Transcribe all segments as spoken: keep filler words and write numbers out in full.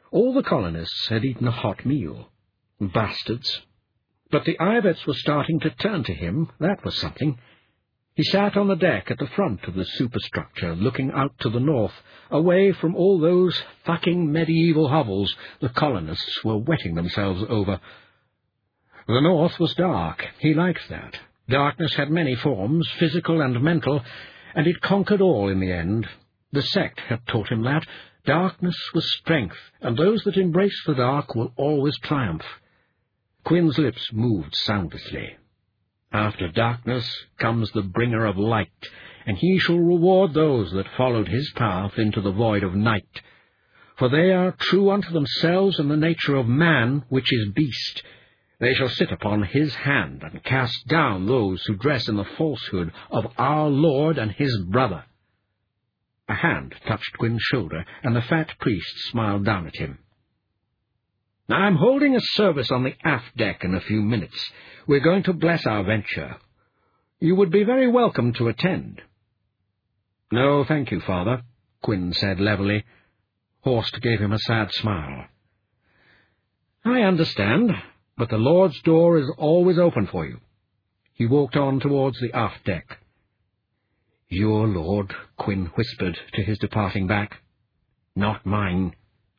All the colonists had eaten a hot meal. Bastards. But the Ivettes were starting to turn to him. That was something. He sat on the deck at the front of the superstructure, looking out to the north, away from all those fucking medieval hovels the colonists were wetting themselves over. The north was dark. He liked that. Darkness had many forms, physical and mental, and it conquered all in the end. The sect had taught him that. Darkness was strength, and those that embrace the dark will always triumph. Quinn's lips moved soundlessly. After darkness comes the bringer of light, and he shall reward those that followed his path into the void of night. For they are true unto themselves in the nature of man, which is beast. They shall sit upon his hand, and cast down those who dress in the falsehood of our Lord and his brother. A hand touched Quinn's shoulder, and the fat priest smiled down at him. "I'm holding a service on the aft deck in a few minutes. We're going to bless our venture. You would be very welcome to attend." "No, thank you, Father," Quinn said levelly. Horst gave him a sad smile. "I understand, but the Lord's door is always open for you." He walked on towards the aft deck. "Your Lord," Quinn whispered to his departing back. "Not mine."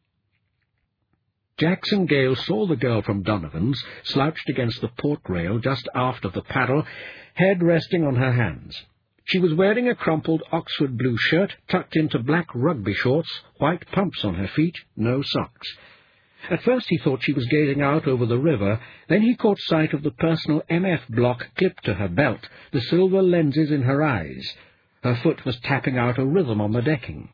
Jackson Gale saw the girl from Donovan's, slouched against the port rail just aft of the paddle, head resting on her hands. She was wearing a crumpled Oxford blue shirt tucked into black rugby shorts, white pumps on her feet, no socks. At first he thought she was gazing out over the river, then he caught sight of the personal M F block clipped to her belt, the silver lenses in her eyes. Her foot was tapping out a rhythm on the decking.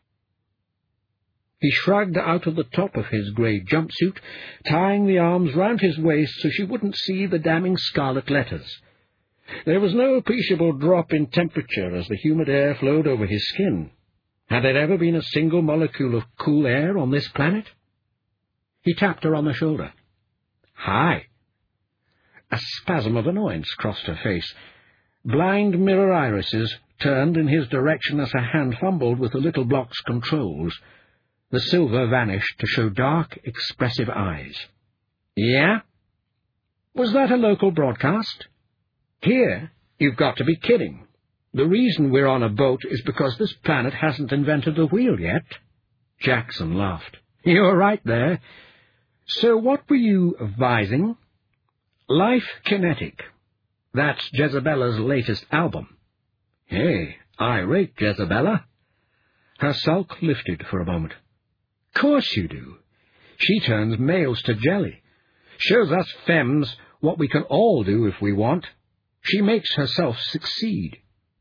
He shrugged out of the top of his grey jumpsuit, tying the arms round his waist so she wouldn't see the damning scarlet letters. There was no appreciable drop in temperature as the humid air flowed over his skin. Had there ever been a single molecule of cool air on this planet? He tapped her on the shoulder. "Hi." A spasm of annoyance crossed her face. Blind mirror irises turned in his direction as her hand fumbled with the little block's controls. The silver vanished to show dark, expressive eyes. "Yeah? Was that a local broadcast?" "Here? You've got to be kidding. The reason we're on a boat is because this planet hasn't invented the wheel yet." Jackson laughed. "You're right there. So what were you advising?" "Life Kinetic. That's Jezabella's latest album." "Hey, I rate Jezabella." Her sulk lifted for a moment. "Course you do. She turns males to jelly. Shows us femmes what we can all do if we want. She makes herself succeed."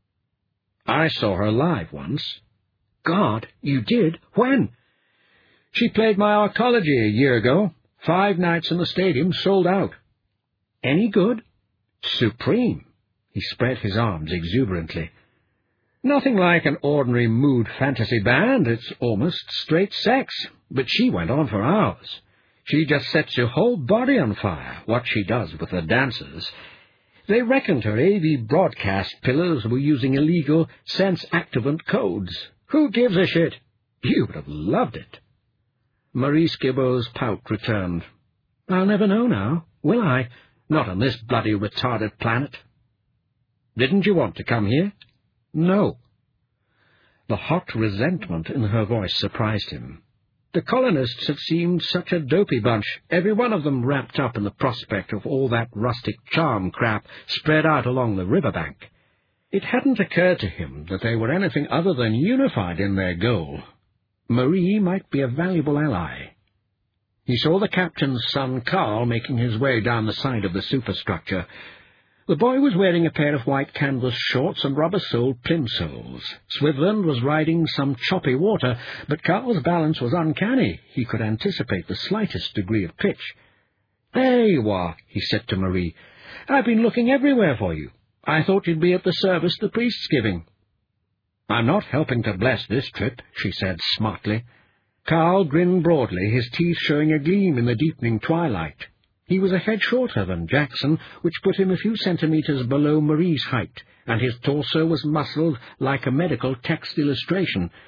"I saw her live once." "God, you did? When?" "She played my arcology a year ago. Five nights in the stadium, sold out." "Any good?" "Supreme." He spread his arms exuberantly. "Nothing like an ordinary mood fantasy band. It's almost straight sex. But she went on for hours. She just sets your whole body on fire, what she does with the dancers. They reckoned her A V broadcast pillars were using illegal sense-activant codes. Who gives a shit? You would have loved it." Marie Skibo's pout returned. "I'll never know now, will I? Not on this bloody retarded planet." "Didn't you want to come here?" "No." The hot resentment in her voice surprised him. The colonists had seemed such a dopey bunch, every one of them wrapped up in the prospect of all that rustic charm crap spread out along the riverbank. It hadn't occurred to him that they were anything other than unified in their goal. Marie might be a valuable ally. He saw the captain's son Carl making his way down the side of the superstructure. The boy was wearing a pair of white canvas shorts and rubber-soled plimsolls. Switherland was riding some choppy water, but Carl's balance was uncanny. He could anticipate the slightest degree of pitch. "There you are," he said to Marie. "I've been looking everywhere for you. I thought you'd be at the service the priest's giving." "I'm not helping to bless this trip," she said smartly. Carl grinned broadly, his teeth showing a gleam in the deepening twilight. He was a head shorter than Jackson, which put him a few centimetres below Marie's height, and his torso was muscled like a medical text illustration.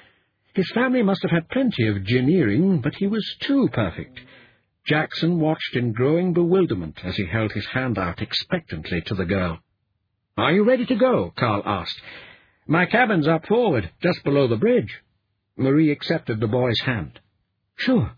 His family must have had plenty of gineering, but he was too perfect. Jackson watched in growing bewilderment as he held his hand out expectantly to the girl. "Are you ready to go?" Carl asked. "My cabin's up forward, just below the bridge." Marie accepted the boy's hand. "Sure.